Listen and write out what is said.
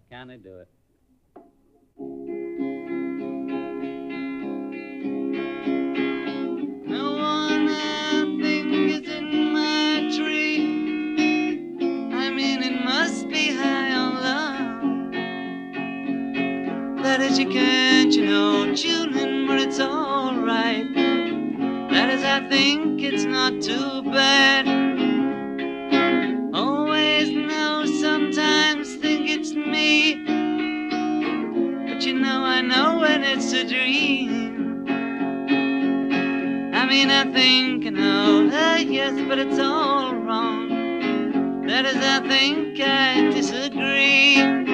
Can I do it? No one I think is in my tree. I mean, it must be high on love. That is, you can't, tune in, but it's alright. That is, I think it's not too bad. Always know, sometimes think it's me. But I know when it's a dream. I mean, I think I know that, yes, but it's all wrong. That is, I think I disagree.